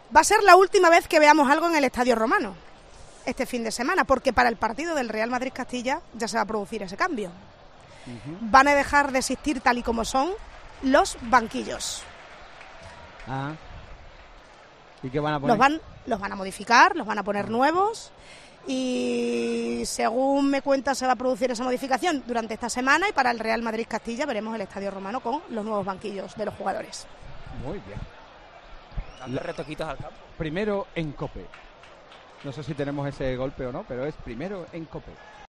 Va a ser la última vez que veamos algo en el Estadio Romano este fin de semana, porque para el partido del Real Madrid-Castilla ya se va a producir ese cambio. Van a dejar de existir tal y como son los banquillos. ¿Y qué van a poner? Los van a modificar, los van a poner nuevos, y según me cuenta se va a producir esa modificación durante esta semana, y para el Real Madrid-Castilla veremos el Estadio Romano con los nuevos banquillos de los jugadores. Muy bien. Dando retoquitos al campo. Primero en COPE. No sé si tenemos ese golpe o no, pero es primero en COPE.